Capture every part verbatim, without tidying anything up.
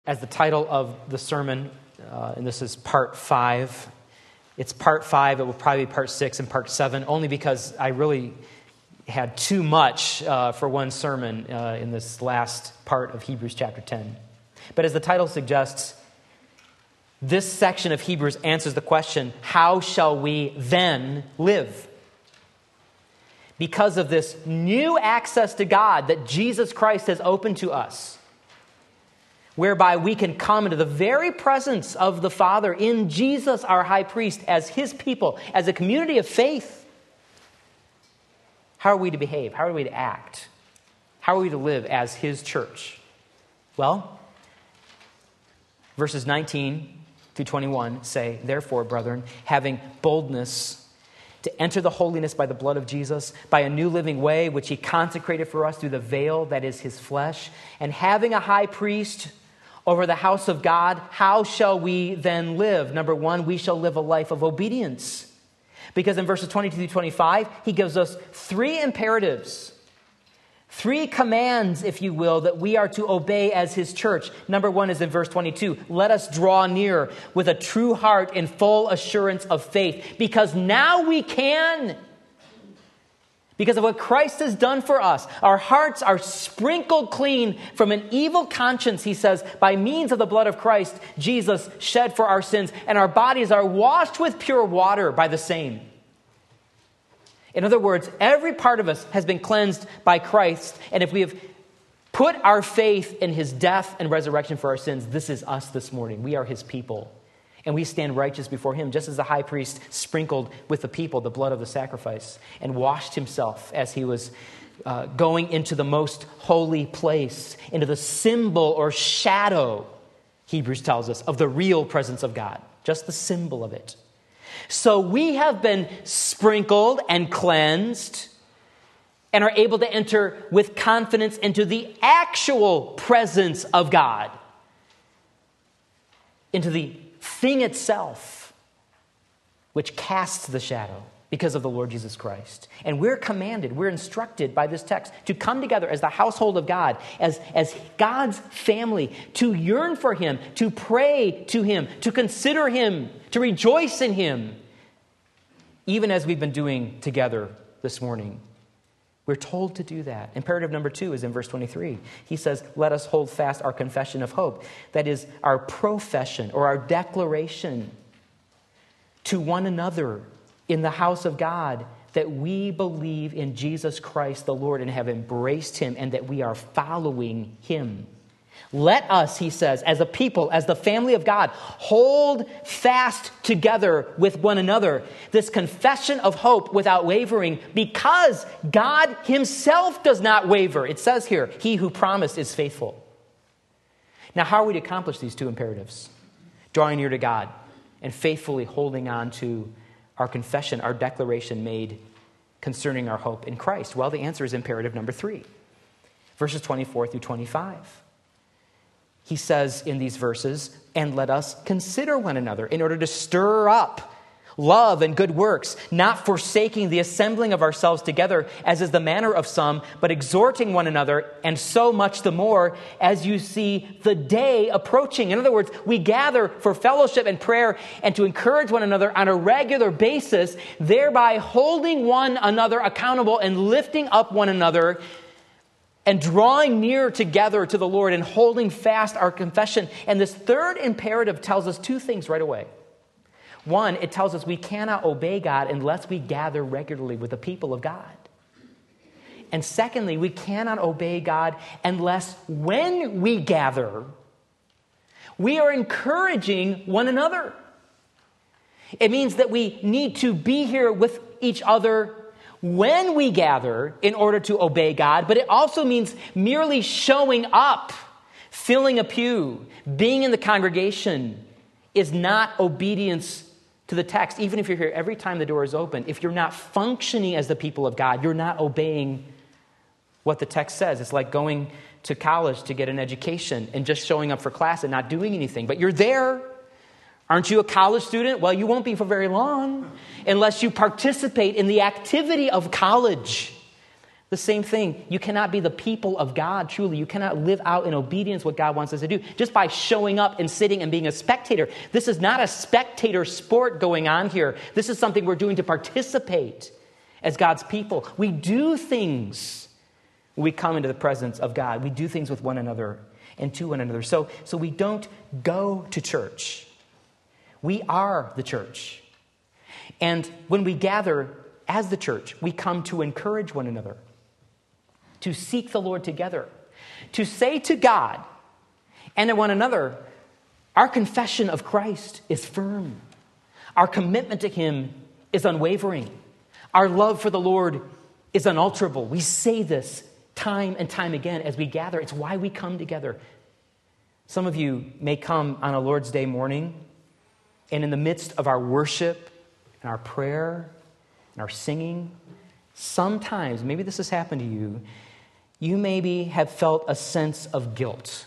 As the title of the sermon, uh, and this is part five. It's part five. It will probably be part six and part seven, only because I really had too much uh, for one sermon uh, in this last part of Hebrews chapter ten. But as the title suggests, this section of Hebrews answers the question, how shall we then live? Because of this new access to God that Jesus Christ has opened to us, whereby we can come into the very presence of the Father in Jesus, our high priest, as his people, as a community of faith. How are we to behave? How are we to act? How are we to live as his church? Well, verses nineteen through twenty-one say, therefore, brethren, having boldness to enter the holiness by the blood of Jesus, by a new living way, which he consecrated for us through the veil that is his flesh, and having a high priest over the house of God, how shall we then live? Number one, we shall live a life of obedience. Because in verses twenty-two through twenty-five, he gives us three imperatives, three commands, if you will, that we are to obey as his church. Number one is in verse twenty-two, let us draw near with a true heart and full assurance of faith, because now we can. Because of what Christ has done for us, our hearts are sprinkled clean from an evil conscience, he says, by means of the blood of Christ, Jesus shed for our sins, and our bodies are washed with pure water by the same. In other words, every part of us has been cleansed by Christ, and if we have put our faith in his death and resurrection for our sins, this is us this morning. We are his people. And we stand righteous before him, just as the high priest sprinkled with the people the blood of the sacrifice and washed himself as he was uh, going into the most holy place, into the symbol or shadow, Hebrews tells us, of the real presence of God, just the symbol of it. So we have been sprinkled and cleansed and are able to enter with confidence into the actual presence of God, into the thing itself, which casts the shadow because of the Lord Jesus Christ. And we're commanded, we're instructed by this text to come together as the household of God, as, as God's family, to yearn for him, to pray to him, to consider him, to rejoice in him, even as we've been doing together this morning. We're told to do that. Imperative number two is in verse twenty-three. He says, let us hold fast our confession of hope. That is our profession or our declaration to one another in the house of God that we believe in Jesus Christ the Lord and have embraced him and that we are following him. Let us, he says, as a people, as the family of God, hold fast together with one another this confession of hope without wavering, because God himself does not waver. It says here, he who promised is faithful. Now, how are we to accomplish these two imperatives? Drawing near to God and faithfully holding on to our confession, our declaration made concerning our hope in Christ. Well, the answer is imperative number three, verses twenty-four through twenty-five. He says in these verses, and let us consider one another in order to stir up love and good works, not forsaking the assembling of ourselves together, as is the manner of some, but exhorting one another, and so much the more as you see the day approaching. In other words, we gather for fellowship and prayer and to encourage one another on a regular basis, thereby holding one another accountable and lifting up one another and drawing near together to the Lord and holding fast our confession. And this third imperative tells us two things right away. One, it tells us we cannot obey God unless we gather regularly with the people of God. And secondly, we cannot obey God unless when we gather, we are encouraging one another. It means that we need to be here with each other when we gather in order to obey God, but it also means merely showing up, filling a pew, being in the congregation is not obedience to the text. Even if you're here every time the door is open, if you're not functioning as the people of God, you're not obeying what the text says. It's like going to college to get an education and just showing up for class and not doing anything, but you're there. Aren't you a college student? Well, you won't be for very long unless you participate in the activity of college. The same thing. You cannot be the people of God, truly. You cannot live out in obedience what God wants us to do just by showing up and sitting and being a spectator. This is not a spectator sport going on here. This is something we're doing to participate as God's people. We do things when we come into the presence of God. We do things with one another and to one another. So, so we don't go to church. We are the church. And when we gather as the church, we come to encourage one another, to seek the Lord together, to say to God and to one another, our confession of Christ is firm. Our commitment to him is unwavering. Our love for the Lord is unalterable. We say this time and time again as we gather. It's why we come together. Some of you may come on a Lord's Day morning, and in the midst of our worship and our prayer and our singing, sometimes, maybe this has happened to you, you maybe have felt a sense of guilt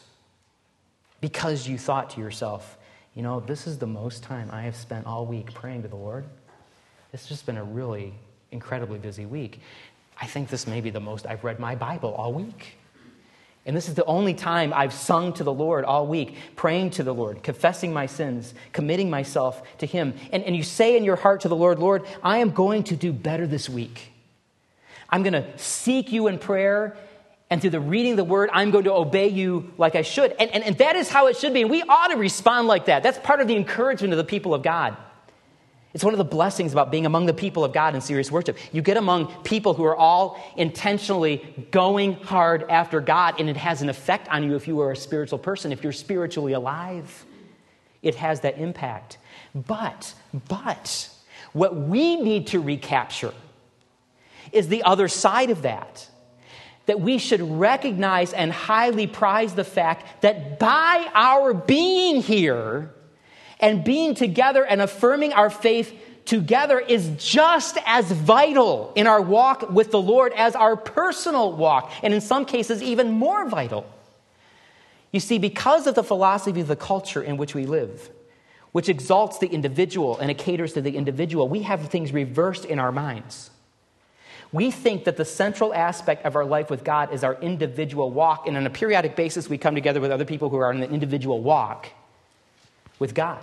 because you thought to yourself, you know, this is the most time I have spent all week praying to the Lord. It's just been a really incredibly busy week. I think this may be the most I've read my Bible all week. And this is the only time I've sung to the Lord all week, praying to the Lord, confessing my sins, committing myself to him. And, and you say in your heart to the Lord, Lord, I am going to do better this week. I'm going to seek you in prayer, and through the reading of the word, I'm going to obey you like I should. And, and, and that is how it should be. And we ought to respond like that. That's part of the encouragement of the people of God. It's one of the blessings about being among the people of God in serious worship. You get among people who are all intentionally going hard after God, and it has an effect on you if you are a spiritual person. If you're spiritually alive, it has that impact. But, but, what we need to recapture is the other side of that. That we should recognize and highly prize the fact that by our being here and being together and affirming our faith together is just as vital in our walk with the Lord as our personal walk, and in some cases even more vital. You see, because of the philosophy of the culture in which we live, which exalts the individual and it caters to the individual, we have things reversed in our minds. We think that the central aspect of our life with God is our individual walk, and on a periodic basis we come together with other people who are in an individual walk with God.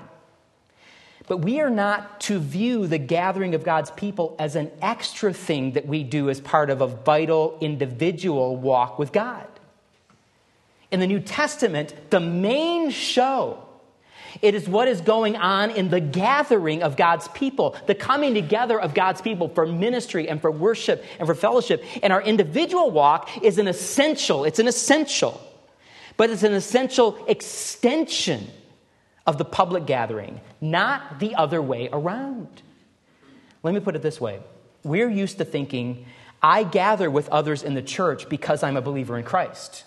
But we are not to view the gathering of God's people as an extra thing that we do as part of a vital individual walk with God. In the New Testament, the main show, it is what is going on in the gathering of God's people, the coming together of God's people for ministry and for worship and for fellowship. And our individual walk is an essential, it's an essential, but it's an essential extension of the public gathering, not the other way around. Let me put it this way. We're used to thinking, I gather with others in the church because I'm a believer in Christ.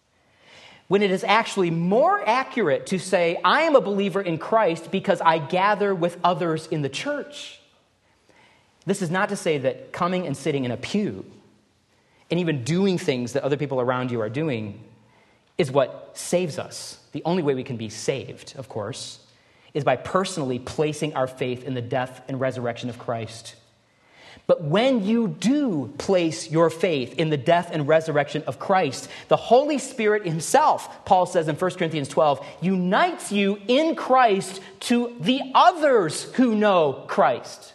When it is actually more accurate to say, I am a believer in Christ because I gather with others in the church. This is not to say that coming and sitting in a pew and even doing things that other people around you are doing is what saves us. The only way we can be saved, of course, is by personally placing our faith in the death and resurrection of Christ. But when you do place your faith in the death and resurrection of Christ, the Holy Spirit himself, Paul says in First Corinthians twelve, unites you in Christ to the others who know Christ.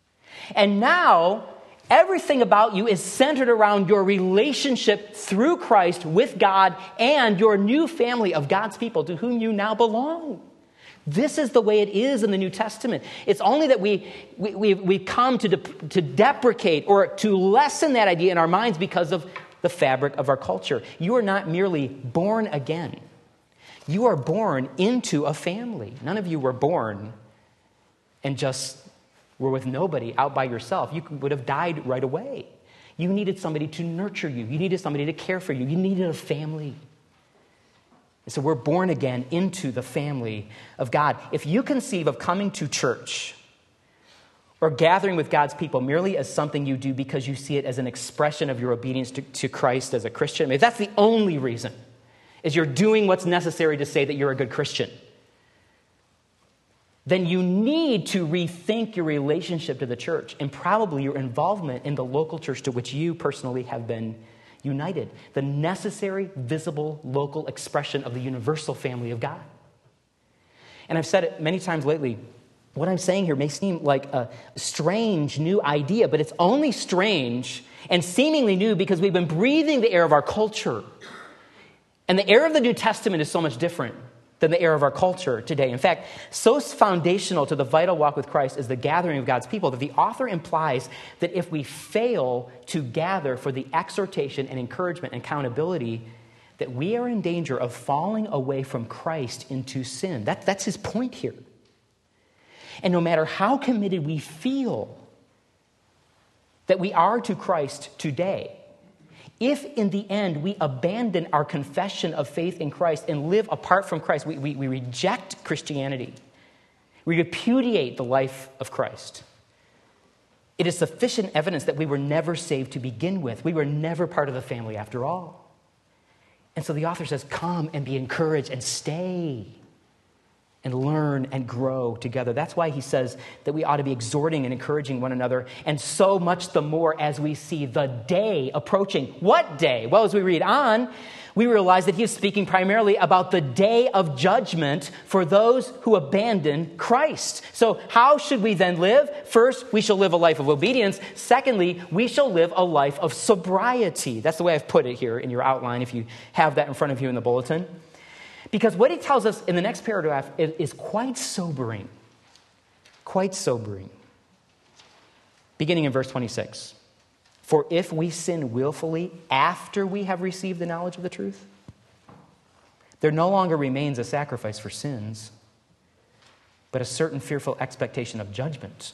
And now, everything about you is centered around your relationship through Christ with God and your new family of God's people to whom you now belong. This is the way it is in the New Testament. It's only that we, we, we've, we've come to, de- to deprecate or to lessen that idea in our minds because of the fabric of our culture. You are not merely born again. You are born into a family. None of you were born and just were with nobody out by yourself. You would have died right away. You needed somebody to nurture you. You needed somebody to care for you. You needed a family. And so we're born again into the family of God. If you conceive of coming to church or gathering with God's people merely as something you do because you see it as an expression of your obedience to, to Christ as a Christian, I mean, if that's the only reason, is you're doing what's necessary to say that you're a good Christian, then you need to rethink your relationship to the church and probably your involvement in the local church to which you personally have been united. The necessary, visible, local expression of the universal family of God. And I've said it many times lately. What I'm saying here may seem like a strange new idea, but it's only strange and seemingly new because we've been breathing the air of our culture. And the air of the New Testament is so much different than the air of our culture today. In fact, so foundational to the vital walk with Christ is the gathering of God's people that the author implies that if we fail to gather for the exhortation and encouragement and accountability, that we are in danger of falling away from Christ into sin. That, that's his point here. And no matter how committed we feel that we are to Christ today, if in the end we abandon our confession of faith in Christ and live apart from Christ, we, we, we reject Christianity, we repudiate the life of Christ, it is sufficient evidence that we were never saved to begin with. We were never part of the family after all. And so the author says, come and be encouraged and stay and learn and grow together. That's why he says that we ought to be exhorting and encouraging one another, and so much the more as we see the day approaching. What day? Well, as we read on, we realize that he is speaking primarily about the day of judgment for those who abandon Christ. So how should we then live? First, we shall live a life of obedience. Secondly, we shall live a life of sobriety. That's the way I've put it here in your outline, if you have that in front of you in the bulletin. Because what he tells us in the next paragraph is quite sobering. Quite sobering. Beginning in verse twenty-six. For if we sin willfully after we have received the knowledge of the truth, there no longer remains a sacrifice for sins, but a certain fearful expectation of judgment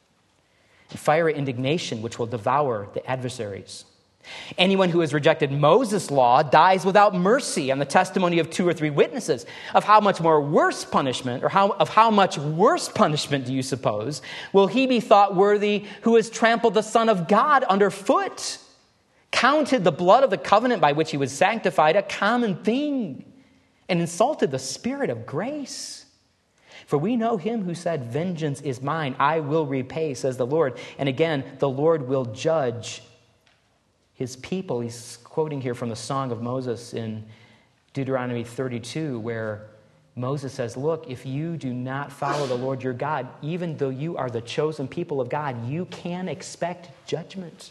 and fiery indignation which will devour the adversaries. Anyone who has rejected Moses' law dies without mercy on the testimony of two or three witnesses. Of how much more worse punishment, or how, of how much worse punishment do you suppose, will he be thought worthy who has trampled the Son of God underfoot, counted the blood of the covenant by which he was sanctified a common thing, and insulted the Spirit of grace? For we know him who said, vengeance is mine, I will repay, says the Lord. And again, the Lord will judge his people. He's quoting here from the Song of Moses in Deuteronomy thirty-two, where Moses says, look, if you do not follow the Lord your God, even though you are the chosen people of God, you can expect judgment.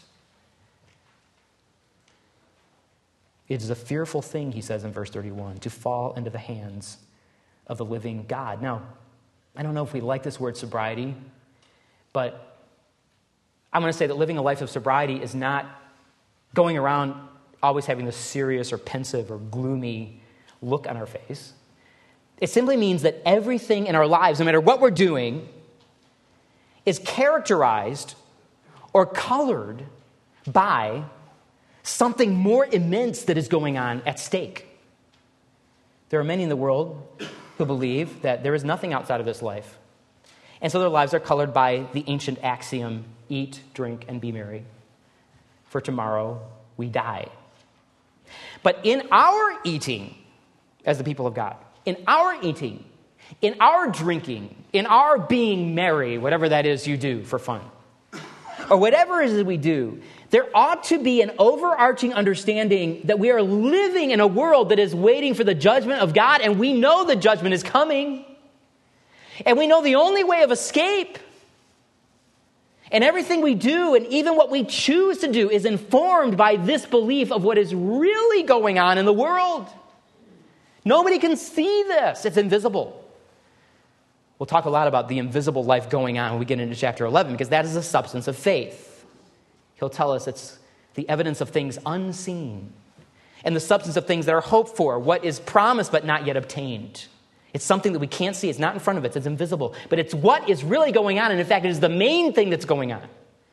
It is a fearful thing, he says in verse thirty-one, to fall into the hands of the living God. Now, I don't know if we like this word sobriety, but I'm going to say that living a life of sobriety is not going around always having this serious or pensive or gloomy look on our face. It simply means that everything in our lives, no matter what we're doing, is characterized or colored by something more immense that is going on at stake. There are many in the world who believe that there is nothing outside of this life. And so their lives are colored by the ancient axiom, eat, drink, and be merry. For tomorrow we die. But in our eating, as the people of God, in our eating, in our drinking, in our being merry, whatever that is you do for fun, or whatever it is we do, there ought to be an overarching understanding that we are living in a world that is waiting for the judgment of God, and we know the judgment is coming. And we know the only way of escape, and everything we do and even what we choose to do is informed by this belief of what is really going on in the world. Nobody can see this. It's invisible. We'll talk a lot about the invisible life going on when we get into chapter eleven, because that is the substance of faith. He'll tell us it's the evidence of things unseen and the substance of things that are hoped for, what is promised but not yet obtained. It's something that we can't see. It's not in front of us. It's invisible. But it's what is really going on. And in fact, it is the main thing that's going on.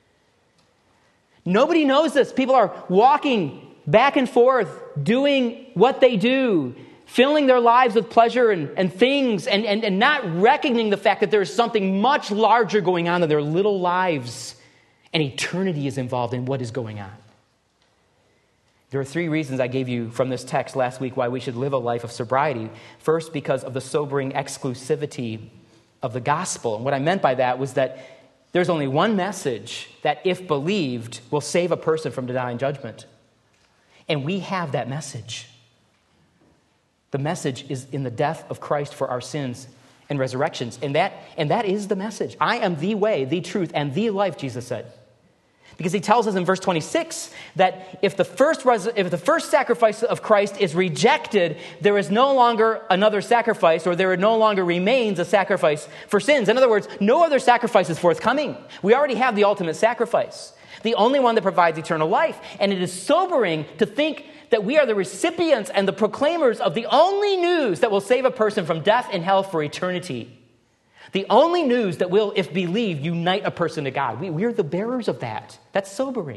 Nobody knows this. People are walking back and forth, doing what they do, filling their lives with pleasure and, and things, and, and, and not recognizing the fact that there is something much larger going on than their little lives. And eternity is involved in what is going on. There are three reasons I gave you from this text last week why we should live a life of sobriety. First, because of the sobering exclusivity of the gospel. And what I meant by that was that there's only one message that, if believed, will save a person from divine judgment. And we have that message. The message is in the death of Christ for our sins and resurrections. And that, and that is the message. I am the way, the truth, and the life, Jesus said. Because he tells us in verse twenty-six that if the first res- if the first sacrifice of Christ is rejected, there is no longer another sacrifice, or there no longer remains a sacrifice for sins. In other words, no other sacrifice is forthcoming. We already have the ultimate sacrifice, the only one that provides eternal life. And it is sobering to think that we are the recipients and the proclaimers of the only news that will save a person from death and hell for eternity. The only news that will, if believed, unite a person to God. We, we're the bearers of that. That's sobering.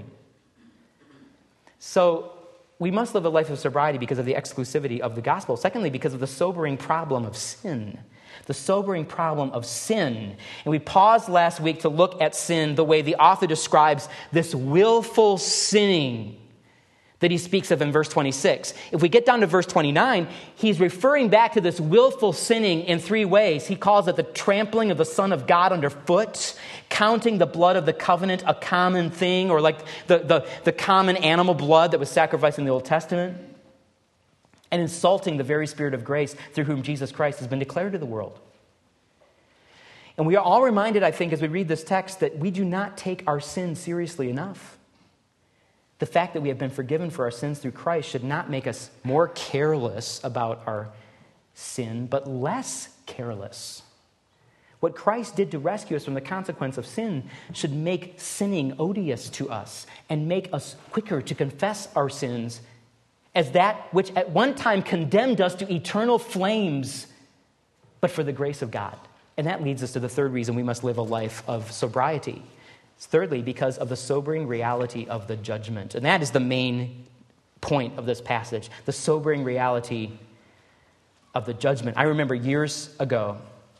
So we must live a life of sobriety because of the exclusivity of the gospel. Secondly, because of the sobering problem of sin. The sobering problem of sin. And we paused last week to look at sin the way the author describes this willful sinning that he speaks of in verse twenty-six. If we get down to verse twenty-nine, he's referring back to this willful sinning in three ways. He calls it the trampling of the Son of God underfoot, counting the blood of the covenant a common thing, or like the, the, the common animal blood that was sacrificed in the Old Testament, and insulting the very Spirit of grace through whom Jesus Christ has been declared to the world. And we are all reminded, I think, as we read this text, that we do not take our sin seriously enough. The fact that we have been forgiven for our sins through Christ should not make us more careless about our sin, but less careless. What Christ did to rescue us from the consequence of sin should make sinning odious to us and make us quicker to confess our sins as that which at one time condemned us to eternal flames, but for the grace of God. And that leads us to the third reason we must live a life of sobriety. Thirdly, because of the sobering reality of the judgment. And that is the main point of this passage, the sobering reality of the judgment. I remember years ago,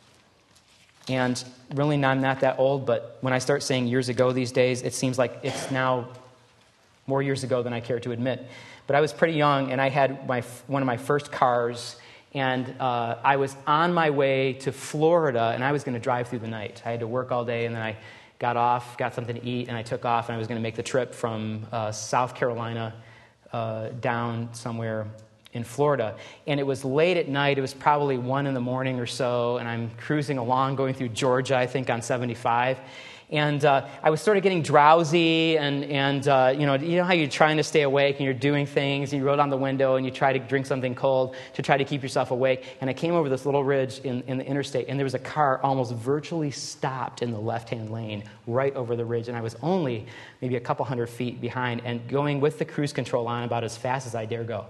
and really I'm not that old, but when I start saying years ago these days, it seems like it's now more years ago than I care to admit. But I was pretty young, and I had my one of my first cars, and uh, I was on my way to Florida, and I was going to drive through the night. I had to work all day, and then I got off, got something to eat, and I took off, and I was going to make the trip from uh, South Carolina uh, down somewhere in Florida. And it was late at night. It was probably one in the morning or so, and I'm cruising along, going through Georgia, I think, on seventy-five. And uh, I was sort of getting drowsy, and, and uh, you know, you know how you're trying to stay awake, and you're doing things, and you roll down the window, and you try to drink something cold to try to keep yourself awake. And I came over this little ridge in, in the interstate, and there was a car almost virtually stopped in the left-hand lane right over the ridge, and I was only maybe a couple hundred feet behind and going with the cruise control on about as fast as I dare go.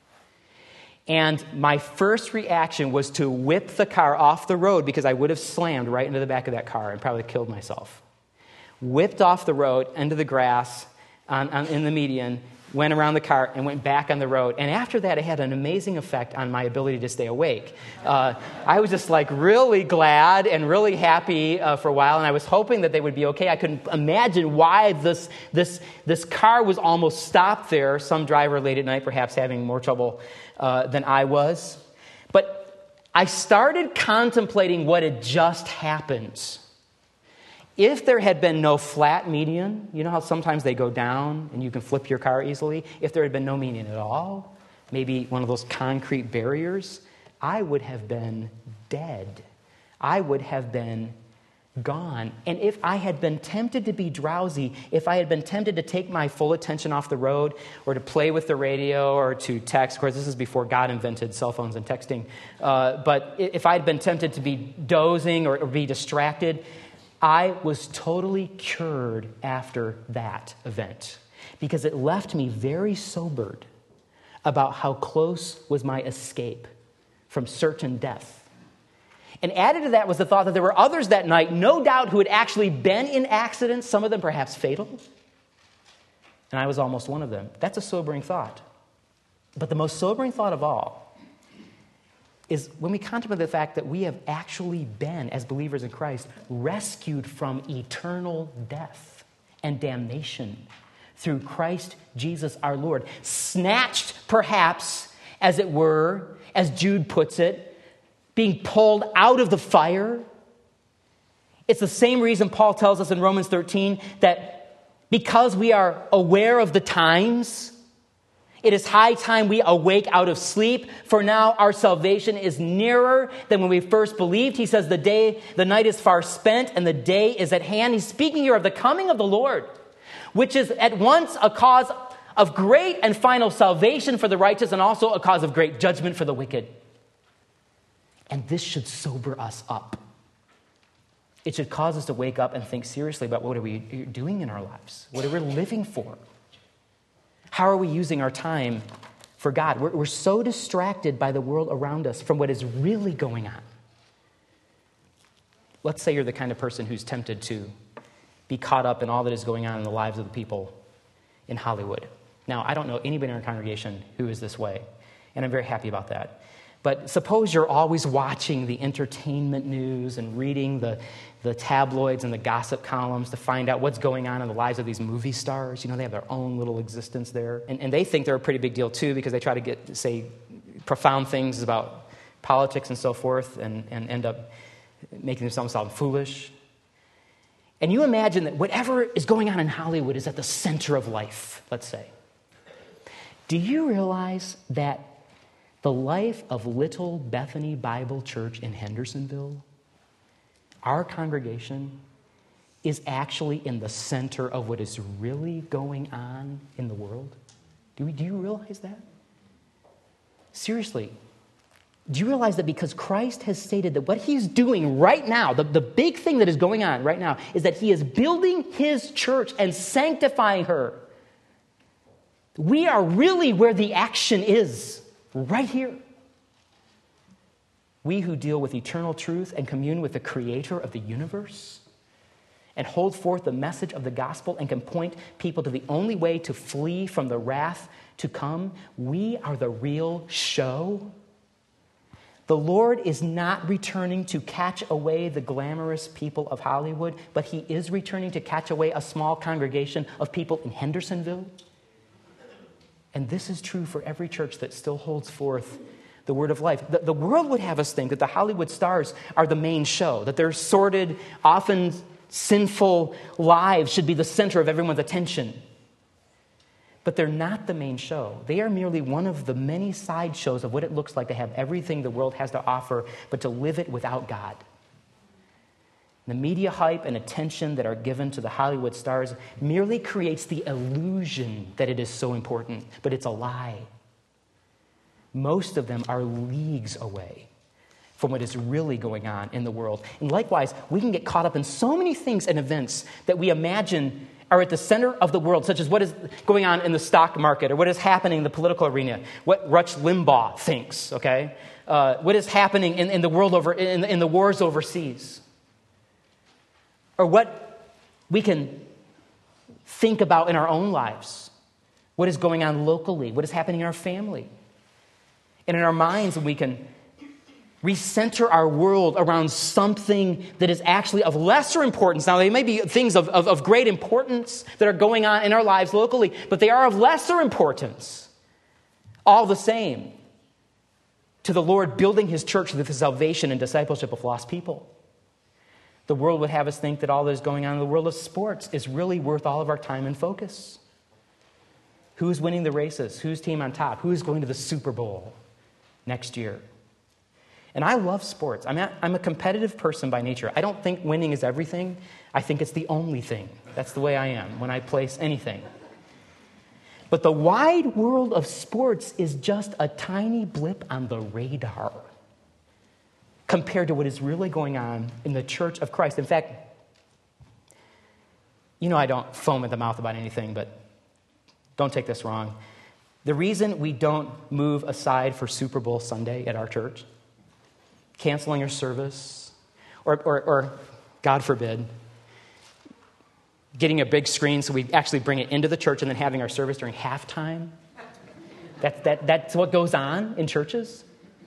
And my first reaction was to whip the car off the road because I would have slammed right into the back of that car and probably killed myself. Whipped off the road into the grass on, on, in the median, went around the car and went back on the road. And after that, it had an amazing effect on my ability to stay awake. Uh, I was just like really glad and really happy uh, for a while, and I was hoping that they would be okay. I couldn't imagine why this, this, this car was almost stopped there, some driver late at night perhaps having more trouble uh, than I was. But I started contemplating what had just happened. If there had been no flat median, you know how sometimes they go down and you can flip your car easily? If there had been no median at all, maybe one of those concrete barriers, I would have been dead. I would have been gone. And if I had been tempted to be drowsy, if I had been tempted to take my full attention off the road or to play with the radio or to text, of course, this is before God invented cell phones and texting, uh, but if I had been tempted to be dozing or, or be distracted, I was totally cured after that event because it left me very sobered about how close was my escape from certain death. And added to that was the thought that there were others that night, no doubt, who had actually been in accidents, some of them perhaps fatal. And I was almost one of them. That's a sobering thought. But the most sobering thought of all is when we contemplate the fact that we have actually been, as believers in Christ, rescued from eternal death and damnation through Christ Jesus our Lord. Snatched, perhaps, as it were, as Jude puts it, being pulled out of the fire It's the same reason Paul tells us in Romans thirteen that because we are aware of the times, it is high time we awake out of sleep, for now our salvation is nearer than when we first believed. He says the day, the night is far spent and the day is at hand. He's speaking here of the coming of the Lord, which is at once a cause of great and final salvation for the righteous and also a cause of great judgment for the wicked. And this should sober us up. It should cause us to wake up and think seriously about what are we doing in our lives? What are we living for? How are we using our time for God? We're, we're so distracted by the world around us from what is really going on. Let's say you're the kind of person who's tempted to be caught up in all that is going on in the lives of the people in Hollywood. Now, I don't know anybody in our congregation who is this way, and I'm very happy about that. But suppose you're always watching the entertainment news and reading the, the tabloids and the gossip columns to find out what's going on in the lives of these movie stars. You know, they have their own little existence there. And, and they think they're a pretty big deal, too, because they try to get, say, profound things about politics and so forth and, and end up making themselves sound foolish. And you imagine that whatever is going on in Hollywood is at the center of life, let's say. Do you realize that the life of Little Bethany Bible Church in Hendersonville, our congregation, is actually in the center of what is really going on in the world? Do, we, do you realize that? Seriously, do you realize that because Christ has stated that what he's doing right now, the, the big thing that is going on right now, is that he is building his church and sanctifying her. We are really where the action is. Right here. We who deal with eternal truth and commune with the creator of the universe and hold forth the message of the gospel and can point people to the only way to flee from the wrath to come, we are the real show. The Lord is not returning to catch away the glamorous people of Hollywood, but he is returning to catch away a small congregation of people in Hendersonville. And this is true for every church that still holds forth the word of life. The, the world would have us think that the Hollywood stars are the main show, that their sordid, often sinful lives should be the center of everyone's attention. But they're not the main show. They are merely one of the many sideshows of what it looks like to have everything the world has to offer, but to live it without God. The media hype and attention that are given to the Hollywood stars merely creates the illusion that it is so important, but it's a lie. Most of them are leagues away from what is really going on in the world. And likewise, we can get caught up in so many things and events that we imagine are at the center of the world, such as what is going on in the stock market or what is happening in the political arena, what Rush Limbaugh thinks, okay? Uh, what is happening in, in the world over, in, in the wars overseas. Or what we can think about in our own lives. What is going on locally? What is happening in our family? And in our minds, we can recenter our world around something that is actually of lesser importance. Now, they may be things of, of, of great importance that are going on in our lives locally, but they are of lesser importance. All the same to the Lord building his church with the salvation and discipleship of lost people. The world would have us think that all that is going on in the world of sports is really worth all of our time and focus. Who's winning the races? Whose team on top? Who's going to the Super Bowl next year? And I love sports. I'm a, I'm a competitive person by nature. I don't think winning is everything. I think it's the only thing. That's the way I am when I place anything. But the wide world of sports is just a tiny blip on the radar compared to what is really going on in the church of Christ. In fact, you know I don't foam at the mouth about anything, but don't take this wrong. The reason we don't move aside for Super Bowl Sunday at our church, canceling your service, or, or, or God forbid, getting a big screen so we actually bring it into the church and then having our service during halftime, that, that, that's what goes on in churches.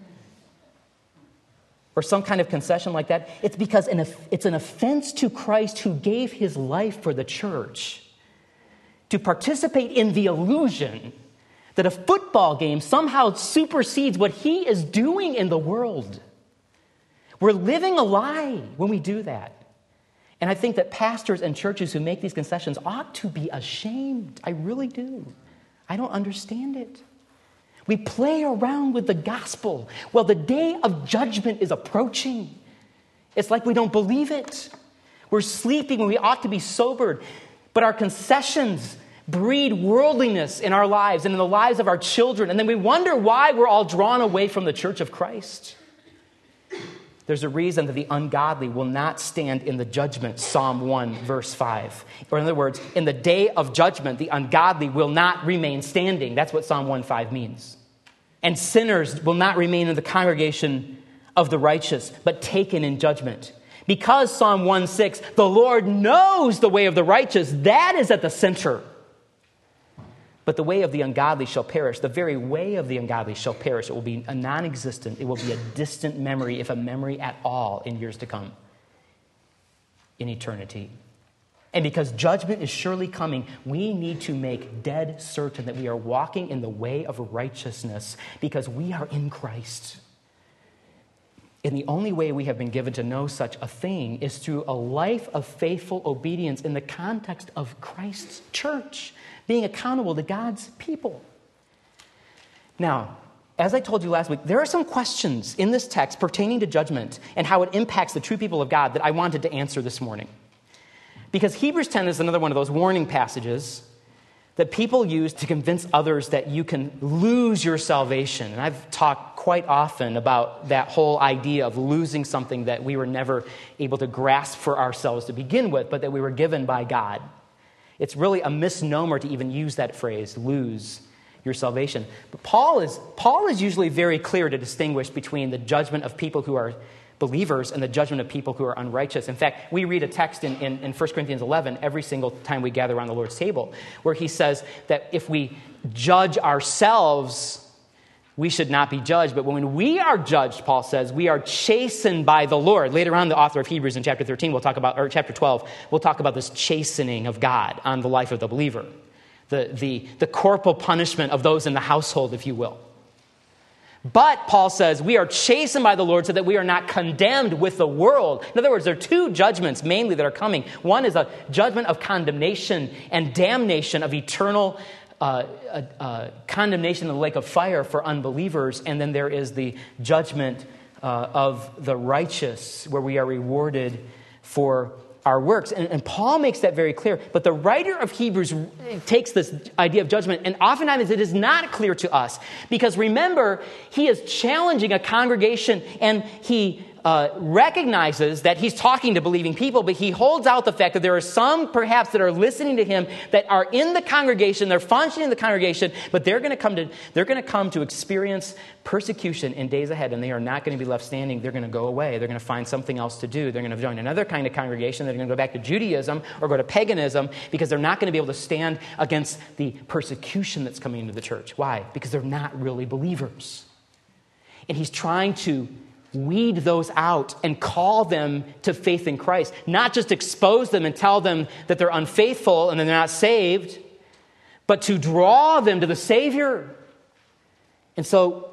Or some kind of concession like that, it's because it's an offense to Christ who gave his life for the church to participate in the illusion that a football game somehow supersedes what he is doing in the world. We're living a lie when we do that. And I think that pastors and churches who make these concessions ought to be ashamed. I really do. I don't understand it. We play around with the gospel. Well, the day of judgment is approaching. It's like we don't believe it. We're sleeping when we ought to be sobered. But our concessions breed worldliness in our lives and in the lives of our children. And then we wonder why we're all drawn away from the church of Christ. There's a reason that the ungodly will not stand in the judgment, Psalm one, verse five. Or in other words, in the day of judgment, the ungodly will not remain standing. That's what Psalm one five means. And sinners will not remain in the congregation of the righteous, but taken in judgment. Because Psalm one six, the Lord knows the way of the righteous, that is at the center. But the way of the ungodly shall perish. The very way of the ungodly shall perish. It will be a non-existent. It will be a distant memory, if a memory at all, in years to come, in eternity. And because judgment is surely coming, we need to make dead certain that we are walking in the way of righteousness because we are in Christ. And the only way we have been given to know such a thing is through a life of faithful obedience in the context of Christ's church, being accountable to God's people. Now, as I told you last week, there are some questions in this text pertaining to judgment and how it impacts the true people of God that I wanted to answer this morning. Because Hebrews ten is another one of those warning passages that people use to convince others that you can lose your salvation. And I've talked quite often about that whole idea of losing something that we were never able to grasp for ourselves to begin with, but that we were given by God. It's really a misnomer to even use that phrase, lose your salvation. But Paul is, Paul is usually very clear to distinguish between the judgment of people who are believers and the judgment of people who are unrighteous. In fact, we read a text in, in, in First Corinthians eleven every single time we gather around the Lord's table, where he says that if we judge ourselves, we should not be judged. But when we are judged, Paul says, we are chastened by the Lord. Later on, the author of Hebrews in chapter thirteen, we'll talk about, or chapter twelve, we'll talk about this chastening of God on the life of the believer. The, the, the corporal punishment of those in the household, if you will. But, Paul says, we are chastened by the Lord so that we are not condemned with the world. In other words, there are two judgments mainly that are coming. One is a judgment of condemnation and damnation of eternal uh, uh, uh, condemnation in the lake of fire for unbelievers. And then there is the judgment uh, of the righteous, where we are rewarded for our works. And, and Paul makes that very clear. But the writer of Hebrews takes this idea of judgment, and oftentimes it is not clear to us. Because remember, he is challenging a congregation, and he uh, recognizes that he's talking to believing people, but he holds out the fact that there are some perhaps that are listening to him that are in the congregation, they're functioning in the congregation, but they're going to come to they're going to come to experience persecution in days ahead, and they are not going to be left standing. They're going to go away. They're going to find something else to do. They're going to join another kind of congregation. They're going to go back to Judaism or go to paganism because they're not going to be able to stand against the persecution that's coming into the church. Why? Because they're not really believers. And he's trying to weed those out and call them to faith in Christ. Not just expose them and tell them that they're unfaithful and they're not saved, but to draw them to the Savior. And so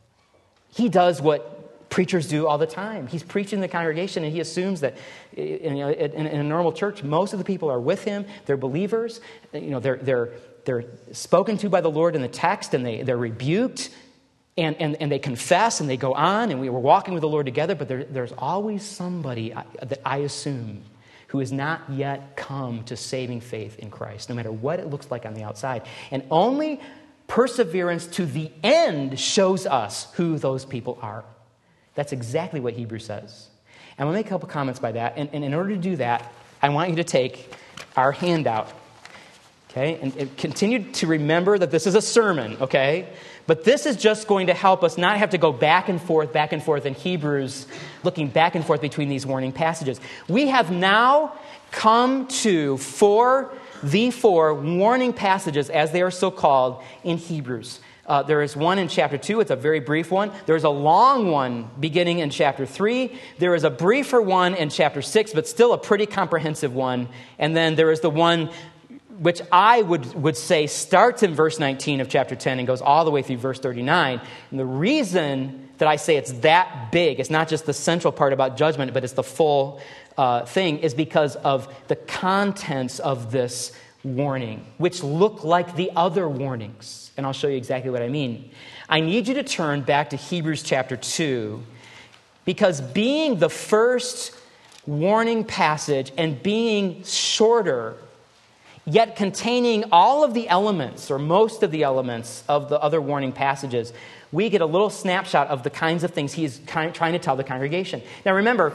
he does what preachers do all the time. He's preaching the congregation, and he assumes that you know, in a normal church, most of the people are with him. They're believers. You know, they're they're they're spoken to by the Lord in the text, and they they're rebuked. And, and and they confess and they go on, and we were walking with the Lord together, but there, there's always somebody that I assume who has not yet come to saving faith in Christ, no matter what it looks like on the outside. And only perseverance to the end shows us who those people are. That's exactly what Hebrews says. And I'm going to make a couple comments by that. And, and in order to do that, I want you to take our handout, okay? And, and continue to remember that this is a sermon, okay? But this is just going to help us not have to go back and forth, back and forth in Hebrews, looking back and forth between these warning passages. We have now come to four, the four warning passages, as they are so called, in Hebrews. Uh, there is one in chapter two. It's a very brief one. There's a long one beginning in chapter three. There is a briefer one in chapter six, but still a pretty comprehensive one. And then there is the one which I would, would say starts in verse nineteen of chapter ten and goes all the way through verse thirty-nine. And the reason that I say it's that big, it's not just the central part about judgment, but it's the full uh, thing, is because of the contents of this warning, which look like the other warnings. And I'll show you exactly what I mean. I need you to turn back to Hebrews chapter two, because being the first warning passage and being shorter, yet containing all of the elements, or most of the elements, of the other warning passages, we get a little snapshot of the kinds of things he's trying to tell the congregation. Now remember,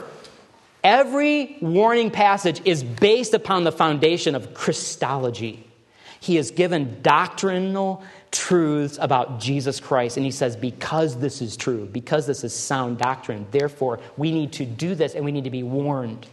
every warning passage is based upon the foundation of Christology. He has given doctrinal truths about Jesus Christ, and he says, because this is true, because this is sound doctrine, therefore we need to do this and we need to be warned.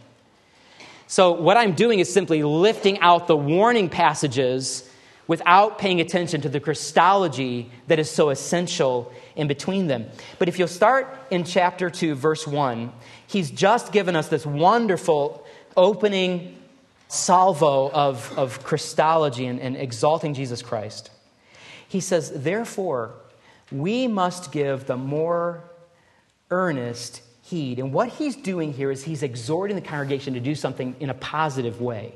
So what I'm doing is simply lifting out the warning passages without paying attention to the Christology that is so essential in between them. But if you'll start in chapter two, verse one, he's just given us this wonderful opening salvo of, of Christology and, and exalting Jesus Christ. He says, therefore, we must give the more earnest heed. And what he's doing here is he's exhorting the congregation to do something in a positive way.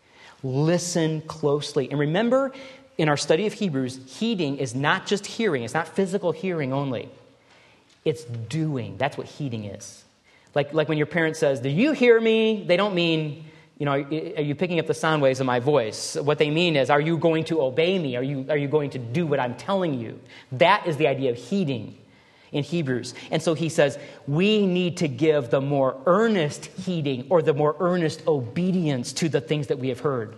Listen closely. And remember, in our study of Hebrews, heeding is not just hearing. It's not physical hearing only. It's doing. That's what heeding is. Like, like when your parent says, do you hear me? They don't mean, you know, are you picking up the sound waves of my voice? What they mean is, are you going to obey me? Are you, are you going to do what I'm telling you? That is the idea of heeding in Hebrews. And so he says, we need to give the more earnest heeding or the more earnest obedience to the things that we have heard.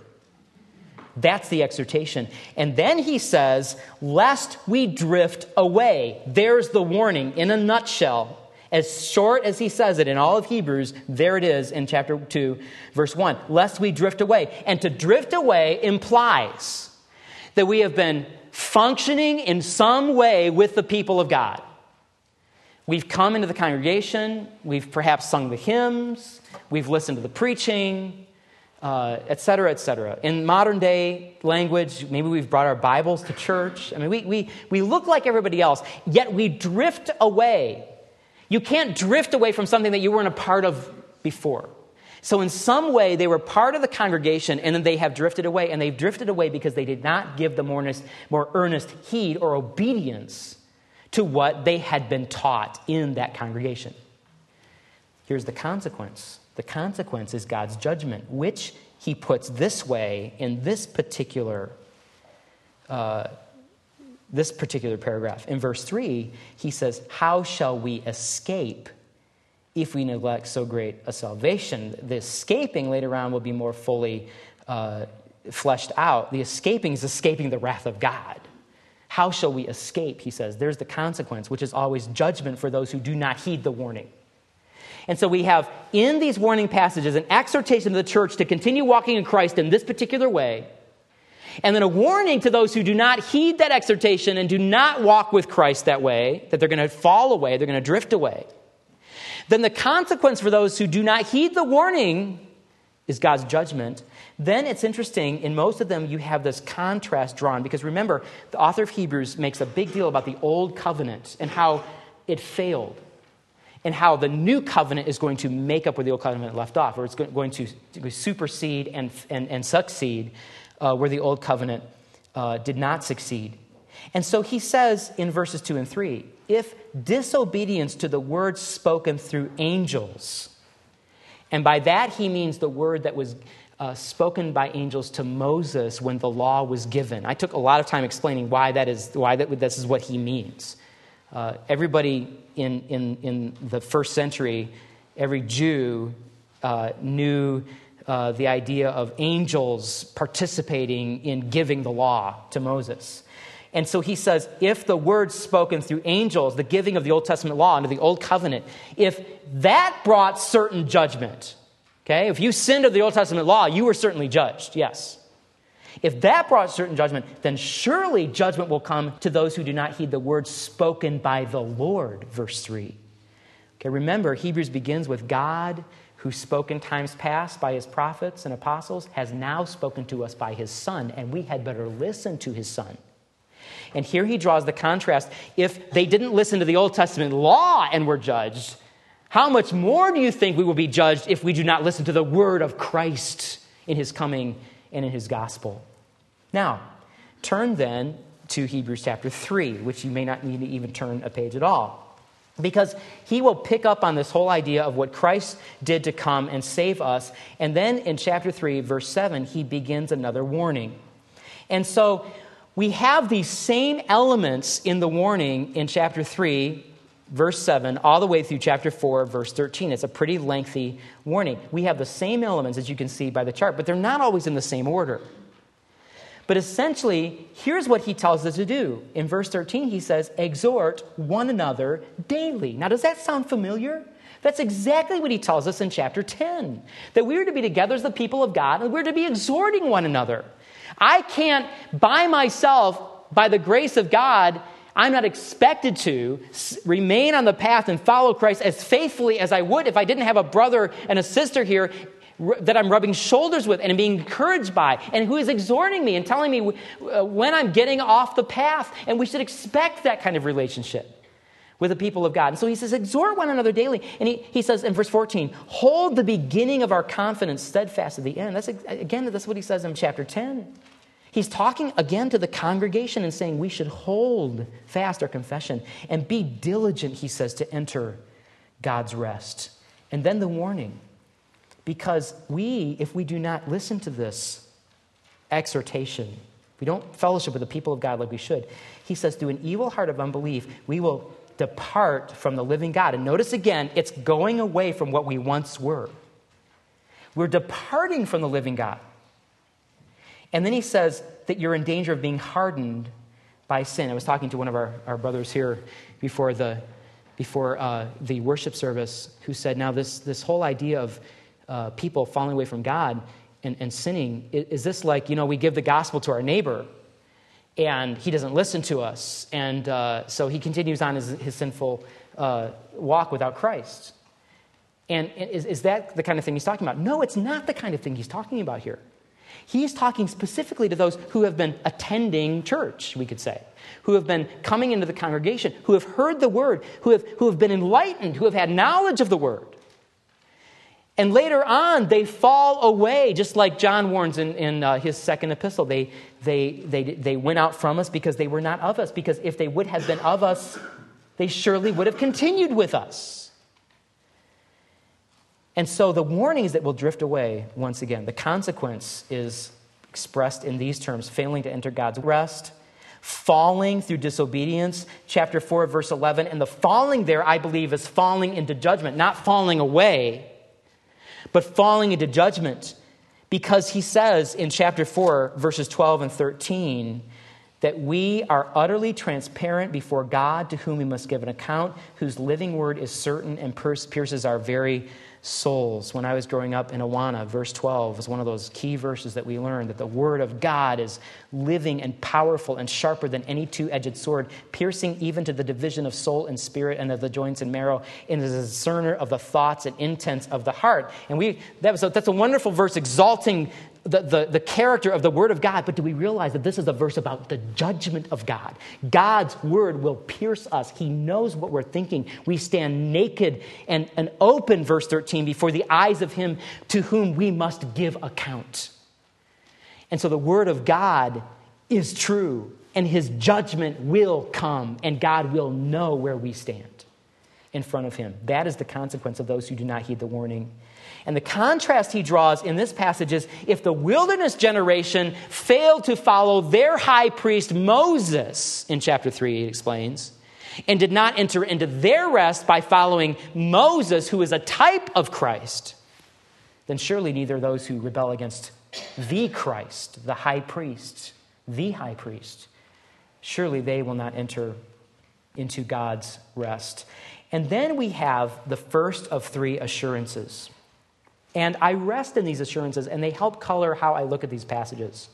That's the exhortation. And then he says, lest we drift away. There's the warning in a nutshell. As short as he says it in all of Hebrews, there it is in chapter two, verse one. Lest we drift away. And to drift away implies that we have been functioning in some way with the people of God. We've come into the congregation, we've perhaps sung the hymns, we've listened to the preaching, uh, et cetera, et cetera. In modern day language, maybe we've brought our Bibles to church. I mean, we, we, we look like everybody else, yet we drift away. You can't drift away from something that you weren't a part of before. So in some way, they were part of the congregation, and then they have drifted away, and they've drifted away because they did not give the more earnest, more earnest heed or obedience to what they had been taught in that congregation. Here's the consequence. The consequence is God's judgment, which he puts this way in this particular uh, this particular paragraph. In verse three, he says, how shall we escape if we neglect so great a salvation? The escaping later on will be more fully uh, fleshed out. The escaping is escaping the wrath of God. How shall we escape, he says. There's the consequence, which is always judgment for those who do not heed the warning. And so we have in these warning passages an exhortation to the church to continue walking in Christ in this particular way, and then a warning to those who do not heed that exhortation and do not walk with Christ that way, that they're going to fall away, they're going to drift away. Then the consequence for those who do not heed the warning is God's judgment. Then it's interesting, in most of them you have this contrast drawn, because remember, the author of Hebrews makes a big deal about the old covenant and how it failed, and how the new covenant is going to make up where the old covenant left off, or it's going to supersede and, and, and succeed uh, where the old covenant uh, did not succeed. And so he says in verses two and three, if disobedience to the word spoken through angels, and by that he means the word that was uh, spoken by angels to Moses when the law was given. I took a lot of time explaining why that is, why that, this is what he means. Uh, everybody in, in, in the first century, every Jew uh, knew uh, the idea of angels participating in giving the law to Moses. And so he says, if the word spoken through angels, the giving of the Old Testament law under the Old Covenant, if that brought certain judgment, okay, if you sinned of the Old Testament law, you were certainly judged, yes. If that brought certain judgment, then surely judgment will come to those who do not heed the word spoken by the Lord, verse three. Okay, remember, Hebrews begins with God, who spoke in times past by his prophets and apostles, has now spoken to us by his Son, and we had better listen to his Son. And here he draws the contrast. If they didn't listen to the Old Testament law and were judged, how much more do you think we will be judged if we do not listen to the word of Christ in his coming and in his gospel? Now, turn then to Hebrews chapter three, which you may not need to even turn a page at all. Because he will pick up on this whole idea of what Christ did to come and save us. And then in chapter three, verse seven, he begins another warning. And so we have these same elements in the warning in chapter three, verse seven, all the way through chapter four, verse thirteen. It's a pretty lengthy warning. We have the same elements, as you can see by the chart, but they're not always in the same order. But essentially, here's what he tells us to do. In verse thirteen, he says, exhort one another daily. Now, does that sound familiar? That's exactly what he tells us in chapter ten. That we're to be together as the people of God, and we're to be exhorting one another. I can't, by myself, by the grace of God, I'm not expected to remain on the path and follow Christ as faithfully as I would if I didn't have a brother and a sister here that I'm rubbing shoulders with and being encouraged by, and who is exhorting me and telling me when I'm getting off the path. And we should expect that kind of relationship with the people of God. And so he says, exhort one another daily. And he, he says in verse fourteen, hold the beginning of our confidence steadfast at the end. That's again, that's what he says in chapter ten. He's talking again to the congregation and saying we should hold fast our confession and be diligent, he says, to enter God's rest. And then the warning. Because we, if we do not listen to this exhortation, we don't fellowship with the people of God like we should, he says, through an evil heart of unbelief, we will depart from the living God. And notice again, it's going away from what we once were. We're departing from the living God. And then he says that you're in danger of being hardened by sin. I was talking to one of our, our brothers here before the before uh, the worship service who said, now this, this whole idea of Uh, people falling away from God and, and sinning, is, is this like, you know, we give the gospel to our neighbor and he doesn't listen to us, and uh, so he continues on his, his sinful uh, walk without Christ? And, and is, is that the kind of thing he's talking about? No, it's not the kind of thing he's talking about here. He's talking specifically to those who have been attending church, we could say, who have been coming into the congregation, who have heard the word, who have, who have been enlightened, who have had knowledge of the word. And later on, they fall away, just like John warns in, in uh, his second epistle. They, they, they, they went out from us because they were not of us. Because if they would have been of us, they surely would have continued with us. And so the warning is that we'll drift away once again. The consequence is expressed in these terms: failing to enter God's rest, falling through disobedience. Chapter four, verse eleven. And the falling there, I believe, is falling into judgment, not falling away, but falling into judgment, because he says in chapter four, verses twelve and thirteen, that we are utterly transparent before God, to whom we must give an account, whose living word is certain and pierces our very souls. When I was growing up in Awana, verse twelve was one of those key verses that we learned, that the word of God is living and powerful and sharper than any two-edged sword, piercing even to the division of soul and spirit and of the joints and marrow, and is a discerner of the thoughts and intents of the heart. And we that was a, that's a wonderful verse exalting The, the, the character of the word of God. But do we realize that this is a verse about the judgment of God? God's word will pierce us. He knows what we're thinking. We stand naked and, and open, verse thirteen, before the eyes of him to whom we must give account. And so the word of God is true, and his judgment will come, and God will know where we stand in front of him. That is the consequence of those who do not heed the warning. And the contrast he draws in this passage is, if the wilderness generation failed to follow their high priest Moses, in chapter three, he explains, and did not enter into their rest by following Moses, who is a type of Christ, then surely neither those who rebel against the Christ, the high priest, the high priest, surely they will not enter into God's rest. And then we have the first of three assurances. And I rest in these assurances, and they help color how I look at these passages.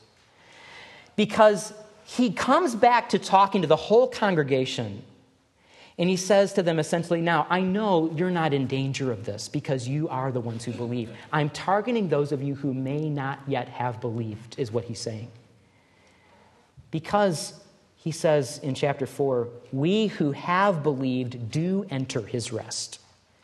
Because he comes back to talking to the whole congregation, and he says to them essentially, now, I know you're not in danger of this because you are the ones who believe. I'm targeting those of you who may not yet have believed, is what he's saying. Because he says in chapter four, we who have believed do enter his rest.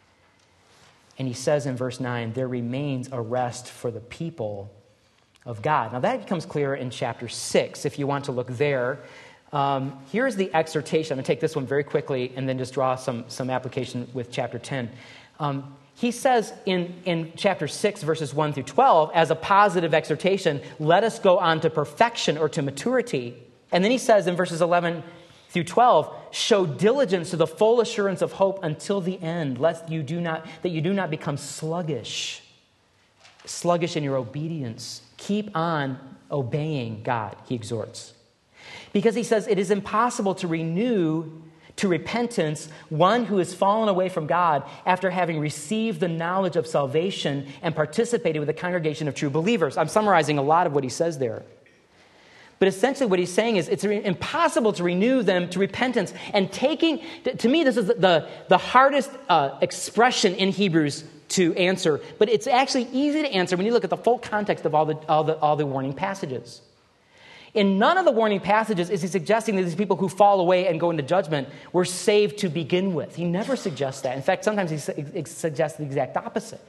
And he says in verse nine, there remains a rest for the people of God. Now that becomes clear in chapter six, if you want to look there. Um, here's the exhortation. I'm going to take this one very quickly and then just draw some, some application with chapter ten. Um, he says in, in chapter six, verses one through twelve, as a positive exhortation, let us go on to perfection or to maturity. And then he says in verses eleven through twelve, show diligence to the full assurance of hope until the end, lest you do not, that you do not become sluggish, sluggish in your obedience. Keep on obeying God, he exhorts. Because he says it is impossible to renew to repentance one who has fallen away from God after having received the knowledge of salvation and participated with the congregation of true believers. I'm summarizing a lot of what he says there. But essentially what he's saying is it's impossible to renew them to repentance. And taking, to me, this is the, the hardest uh, expression in Hebrews to answer. But it's actually easy to answer when you look at the full context of all the, all the, all the warning passages. In none of the warning passages is he suggesting that these people who fall away and go into judgment were saved to begin with. He never suggests that. In fact, sometimes he su- suggests the exact opposite.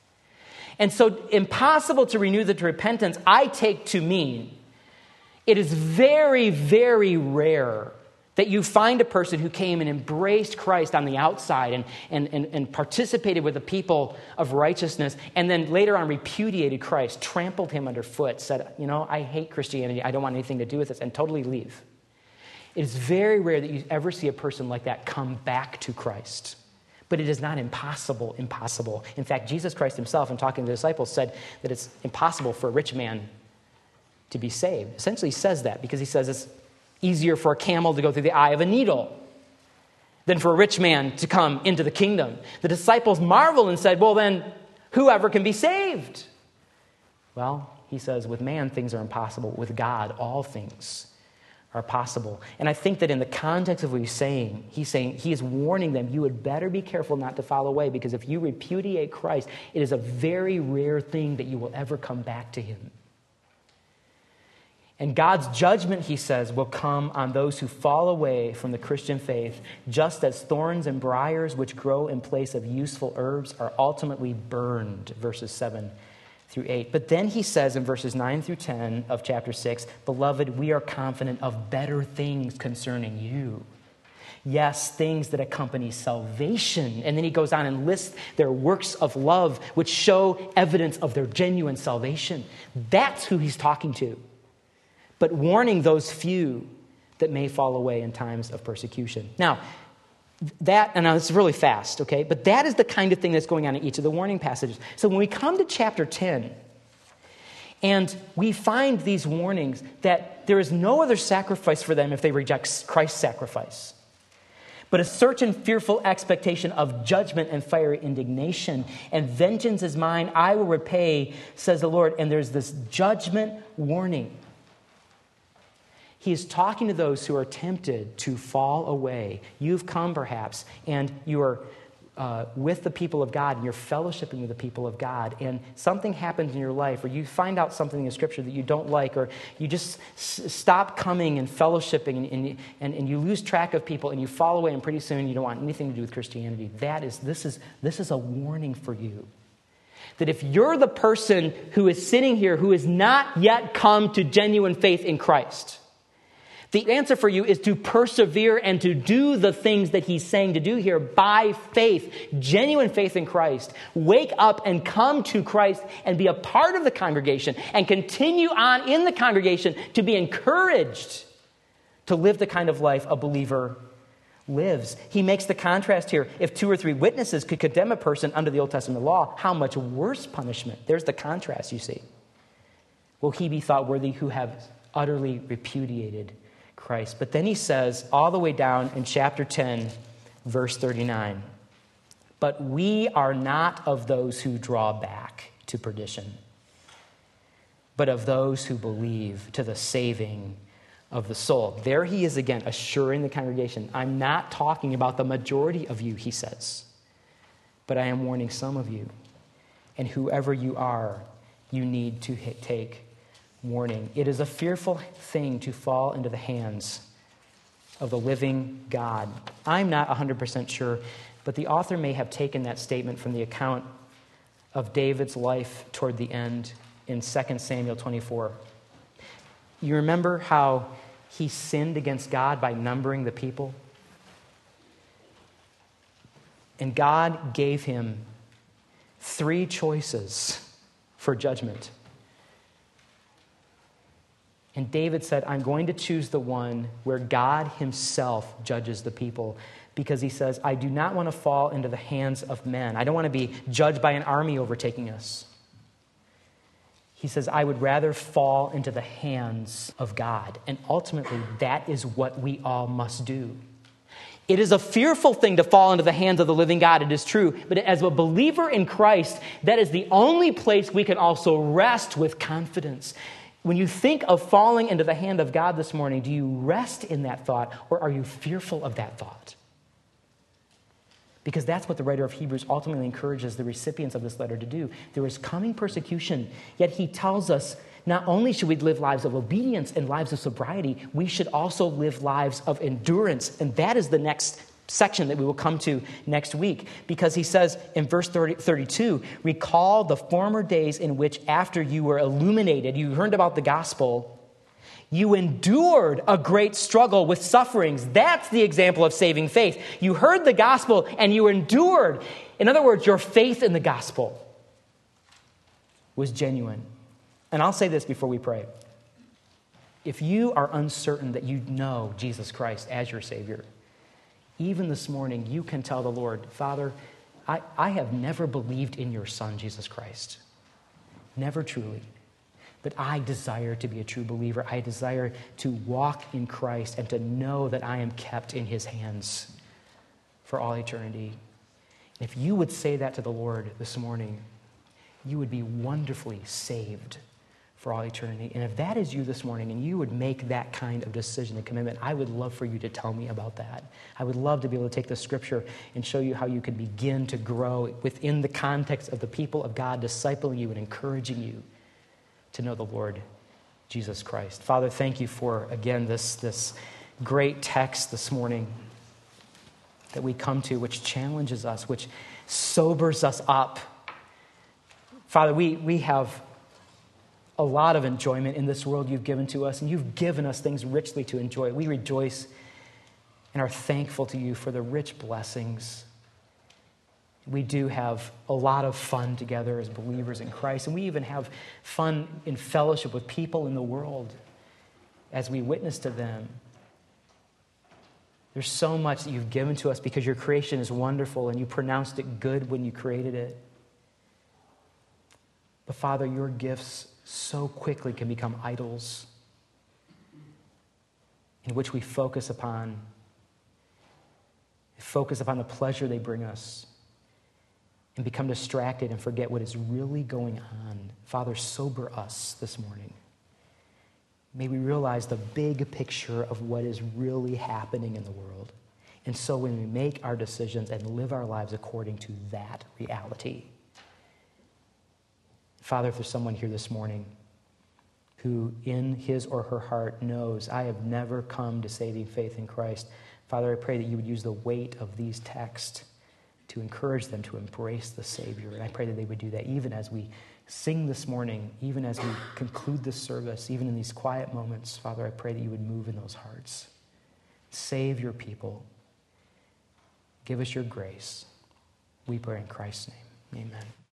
And so impossible to renew them to repentance, I take to mean it is very, very rare that you find a person who came and embraced Christ on the outside and, and, and, and participated with the people of righteousness and then later on repudiated Christ, trampled him underfoot, said, you know, I hate Christianity, I don't want anything to do with this, and totally leave. It is very rare that you ever see a person like that come back to Christ. But it is not impossible, impossible. In fact, Jesus Christ himself, in talking to the disciples, said that it's impossible for a rich man to be saved. Essentially, he says that because he says it's easier for a camel to go through the eye of a needle than for a rich man to come into the kingdom. The disciples marveled and said, well, then whoever can be saved? Well, he says, with man, things are impossible. With God, all things are possible. And I think that in the context of what he's saying, he's saying, he is warning them, you had better be careful not to fall away, because if you repudiate Christ, it is a very rare thing that you will ever come back to him. And God's judgment, he says, will come on those who fall away from the Christian faith, just as thorns and briars which grow in place of useful herbs are ultimately burned, verses seven through eight. But then he says in verses nine through ten of chapter six, beloved, we are confident of better things concerning you. Yes, things that accompany salvation. And then he goes on and lists their works of love, which show evidence of their genuine salvation. That's who he's talking to. But warning those few that may fall away in times of persecution. Now, that, and now it's really fast, okay? But that is the kind of thing that's going on in each of the warning passages. So when we come to chapter ten, and we find these warnings that there is no other sacrifice for them if they reject Christ's sacrifice, but a certain fearful expectation of judgment and fiery indignation, and vengeance is mine, I will repay, says the Lord. And there's this judgment warning. He is talking to those who are tempted to fall away. You've come, perhaps, and you are uh, with the people of God, and you're fellowshipping with the people of God, and something happens in your life, or you find out something in the Scripture that you don't like, or you just s- stop coming and fellowshipping, and, and, and, and you lose track of people, and you fall away, and pretty soon you don't want anything to do with Christianity. That is, this is, this is a warning for you. That if you're the person who is sitting here who has not yet come to genuine faith in Christ, the answer for you is to persevere and to do the things that he's saying to do here by faith, genuine faith in Christ. Wake up and come to Christ and be a part of the congregation and continue on in the congregation to be encouraged to live the kind of life a believer lives. He makes the contrast here. If two or three witnesses could condemn a person under the Old Testament law, how much worse punishment? There's the contrast, you see. Will he be thought worthy who have utterly repudiated Christ? But then he says, all the way down in chapter ten, verse thirty-nine, but we are not of those who draw back to perdition, but of those who believe to the saving of the soul. There he is again, assuring the congregation, I'm not talking about the majority of you, he says, but I am warning some of you. And whoever you are, you need to take warning. It is a fearful thing to fall into the hands of the living God. I'm not one hundred percent sure, but the author may have taken that statement from the account of David's life toward the end in Second Samuel twenty-four. You remember how he sinned against God by numbering the people? And God gave him three choices for judgment. And David said, I'm going to choose the one where God himself judges the people, because he says, I do not want to fall into the hands of men. I don't want to be judged by an army overtaking us. He says, I would rather fall into the hands of God. And ultimately, that is what we all must do. It is a fearful thing to fall into the hands of the living God, it is true. But as a believer in Christ, that is the only place we can also rest with confidence. When you think of falling into the hand of God this morning, do you rest in that thought, or are you fearful of that thought? Because that's what the writer of Hebrews ultimately encourages the recipients of this letter to do. There is coming persecution, yet he tells us not only should we live lives of obedience and lives of sobriety, we should also live lives of endurance. And that is the next section that we will come to next week. Because he says in verse thirty, thirty-two, recall the former days in which after you were illuminated, you heard about the gospel, you endured a great struggle with sufferings. That's the example of saving faith. You heard the gospel and you endured. In other words, your faith in the gospel was genuine. And I'll say this before we pray. If you are uncertain that you know Jesus Christ as your Savior, even this morning you can tell the Lord, Father, I, I have never believed in your Son, Jesus Christ. Never truly. But I desire to be a true believer. I desire to walk in Christ and to know that I am kept in his hands for all eternity. If you would say that to the Lord this morning, you would be wonderfully saved for all eternity. And if that is you this morning and you would make that kind of decision and commitment, I would love for you to tell me about that. I would love to be able to take the scripture and show you how you can begin to grow within the context of the people of God, discipling you and encouraging you to know the Lord Jesus Christ. Father, thank you for, again, this, this great text this morning that we come to, which challenges us, which sobers us up. Father, we, we have a lot of enjoyment in this world you've given to us, and you've given us things richly to enjoy. We rejoice and are thankful to you for the rich blessings. We do have a lot of fun together as believers in Christ, and we even have fun in fellowship with people in the world as we witness to them. There's so much that you've given to us because your creation is wonderful and you pronounced it good when you created it. But Father, your gifts so quickly can become idols in which we focus upon, focus upon the pleasure they bring us, and become distracted and forget what is really going on. Father, sober us this morning. May we realize the big picture of what is really happening in the world. And so when we make our decisions and live our lives according to that reality. Father, if there's someone here this morning who in his or her heart knows, I have never come to saving faith in Christ, Father, I pray that you would use the weight of these texts to encourage them to embrace the Savior. And I pray that they would do that even as we sing this morning, even as we conclude this service, even in these quiet moments. Father, I pray that you would move in those hearts. Save your people. Give us your grace. We pray in Christ's name. Amen.